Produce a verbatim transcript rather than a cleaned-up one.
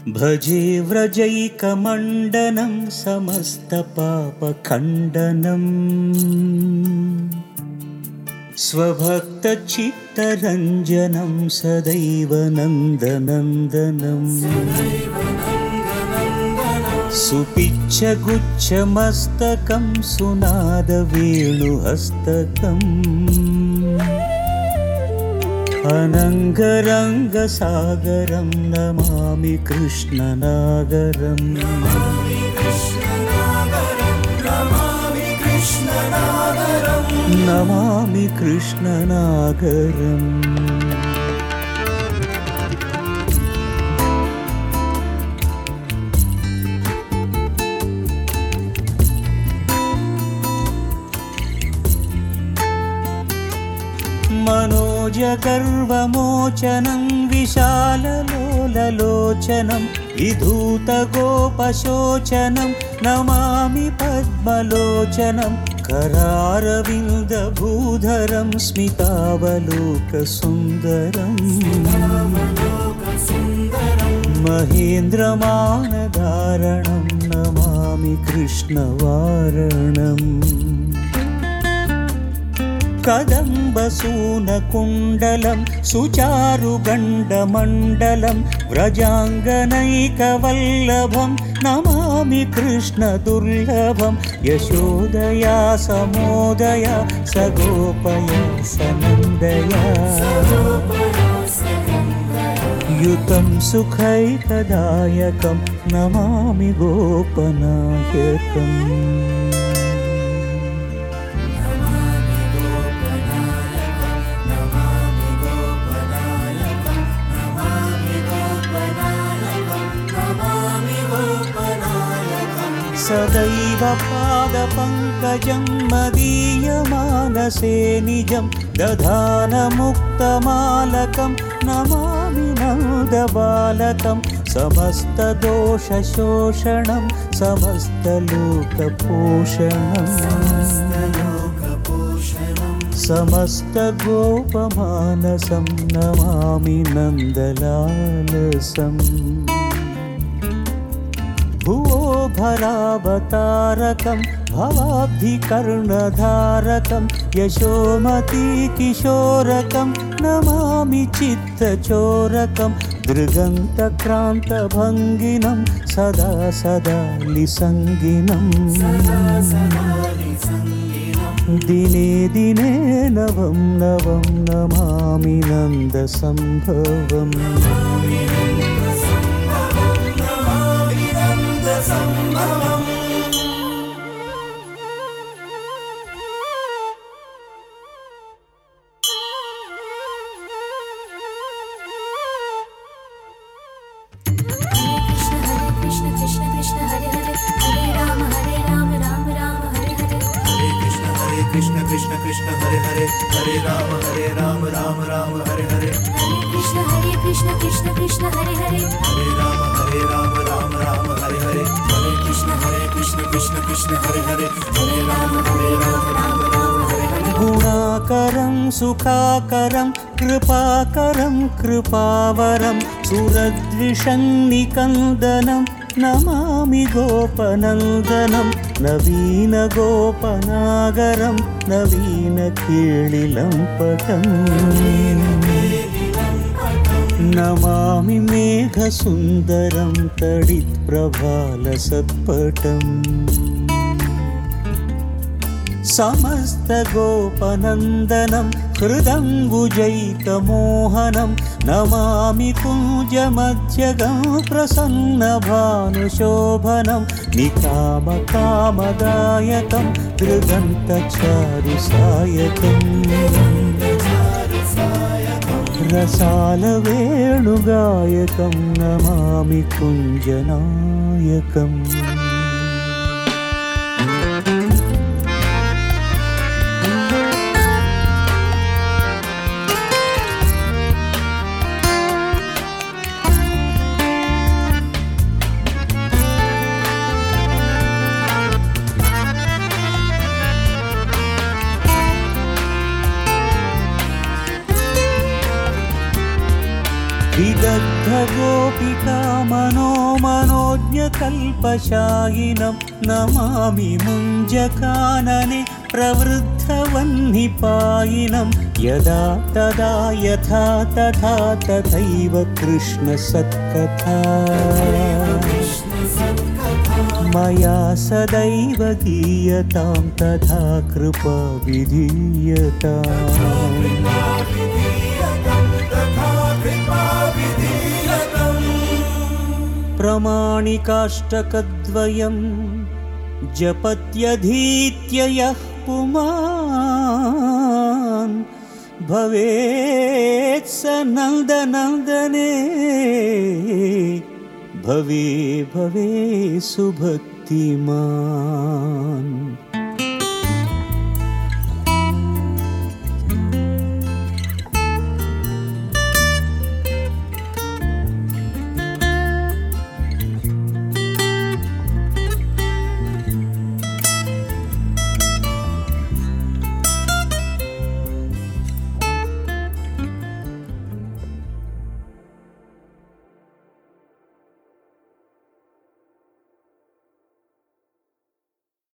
भजे व्रजैकमण्डनं समस्तपापखण्डनं स्वभक्तचित्तरञ्जनं सदैव नन्दनन्दनं सुपिच्छगुच्छमस्तकं सुनादवेणुहस्तकम् अनङ्गरङ्गसागरं नमामि कृष्णनागरम् नमामि कृष्णनागरम् मनोजगर्वमोचनं विशाललोललोचनं विधूतगोपशोचनं नमामि पद्मलोचनं करारविन्दभूधरं स्मितावलोकसुन्दरम् महेन्द्रमानधारणं नमामि कृष्णवारणम् कदम्बसूनकुण्डलं सुचारुगण्डमण्डलं व्रजाङ्गनैकवल्लभं नमामि कृष्णदुर्लभं यशोदया समोदया सगोपया सनन्दया युतं सुखैकदायकं नमामि गोपनायकम् सदैव पादपङ्कजं मदीयमानसे निजं दधानमुक्तमालकं नमामि नन्दबालकं समस्तदोषशोषणं समस्तलोकपोषणं समस्तगोपमानसं नमामि नन्दलालसम् भुवो भरावतारकं भवाब्धिकर्णधारकं यशोमतीकिशोरकं नमामि चित्तचोरकं दृगन्तक्रान्तभङ्गिनं सदा सदा लिसङ्गिनं दिने दिने नवं नवं Namami नन्दसम्भवम् Krishna Krishna Krishna Hare Hare Hare Rama Hare Rama Rama Rama Hare Hare Krishna Hare Krishna Krishna Krishna Hare Hare Hare Rama Hare Rama Rama Rama Hare Hare Hare Krishna Hare Krishna Krishna Krishna Hare Hare Hare Rama Hare Rama Rama Rama Hare Hare गुणाकरं सुखाकरं कृपाकरं कृपावरं सुरद्विषन्निकन्दनं Namami गोपनन्दनं नवीनगोपनागरं नवीनकेळिलम्पटम् Namami मेघसुन्दरं तडित्प्रभालसत्पटम् समस्तगोपनन्दनं हृदम्बुजैकमोहनं Namami कुञ्जमध्यगं प्रसन्नभानुशोभनं निकामकामदायकं दृगन्तचारुसायकम् रसालवेणुगायकं Namami कुञ्जनायकम् Vidagdha गोपिका मनोमनोज्ञकल्पशायिनं नमामि मुञ्जकानने प्रवृद्धवह्निपायिनं यदा तदा यथा तथा तथैव कृष्णसत्कथा मया सदैव गीयतां तथा कृपा विधीयताम् प्रमाणिकाष्टकद्वयं जपत्यधीत्य यः पुमान् भवेत् स नन्दनन्दने भवे भवे सुभक्तिमान्।